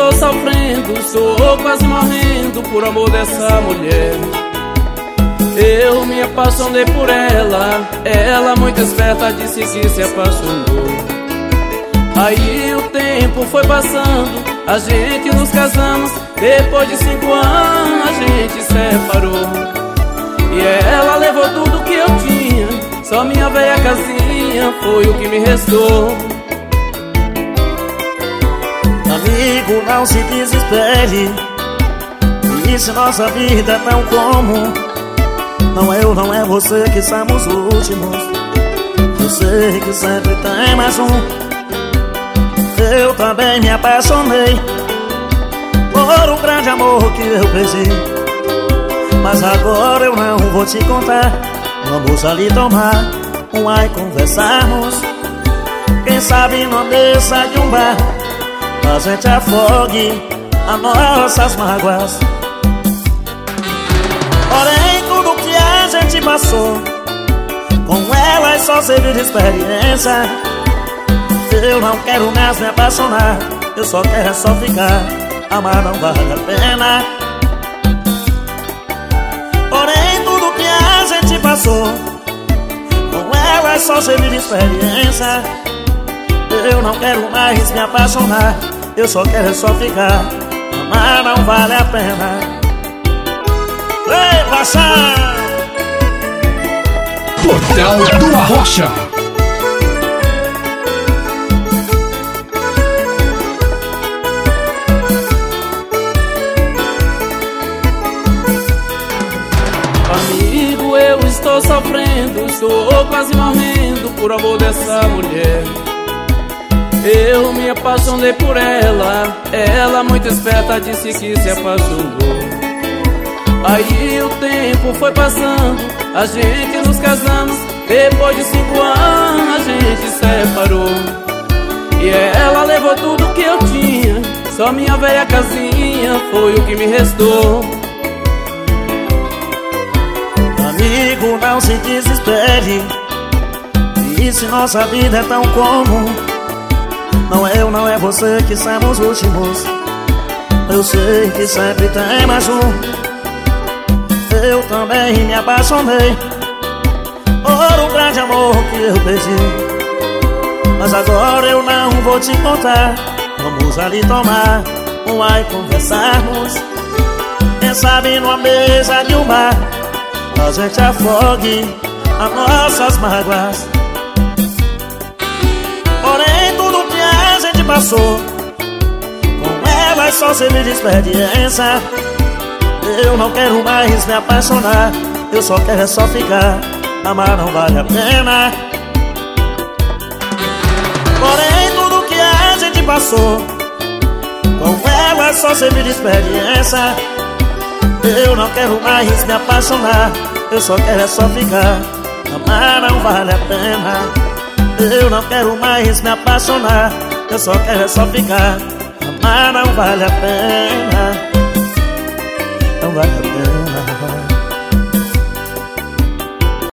estou sofrendo, estou quase morrendo por amor dessa mulher. Eu me apaixonei por ela, ela muito esperta disse que se apaixonou. Aí o tempo foi passando, a gente nos casamos. Depois de 5 anos a gente separou. E ela levou tudo que eu tinha, só minha velha casinha foi o que me restou. Amigo, não se desespere, e se nossa vida é tão comum, não eu, não é você que somos os últimos. Eu sei que sempre tem mais um. Eu também me apaixonei por um grande amor que eu perdi, mas agora eu não vou te contar. Vamos ali tomar um ar e conversarmos. Quem sabe numa mesa de um bar a gente afogue as nossas mágoas. Porém tudo que a gente passou com ela é só servir de experiência. Eu não quero mais me apaixonar, eu só quero só ficar. Amar não vale a pena. Porém tudo que a gente passou com ela é só servir de experiência. Eu não quero mais me apaixonar, eu só quero só ficar. Amar não vale a pena. Ei, Baixar! Portal do Arrocha. Amigo, eu estou sofrendo, estou quase morrendo por amor dessa mulher. Eu me apaixonei por ela, ela muito esperta disse que se apaixonou. Aí o tempo foi passando, a gente nos casamos. Depois de 5 anos a gente separou. E ela levou tudo que eu tinha, só minha velha casinha foi o que me restou. Amigo, não se desespere, e se nossa vida é tão comum, não é eu, não é você que somos os últimos. Eu sei que sempre tem mais um. Eu também me apaixonei por um grande amor que eu perdi, mas agora eu não vou te contar. Vamos ali tomar um ar e conversarmos. Quem sabe numa mesa de um bar a gente afogue as nossas mágoas. Porém tudo que a gente passou com ela é só servir de experiência. Eu não quero mais me apaixonar, eu só quero só ficar. Amar não vale a pena. Porém tudo que a gente passou com ela é só servir de experiência. Eu não quero mais me apaixonar, eu só quero só ficar. Amar não vale a pena. Eu não quero mais me apaixonar, eu só quero só ficar. Amar não vale a pena. Não vale a pena.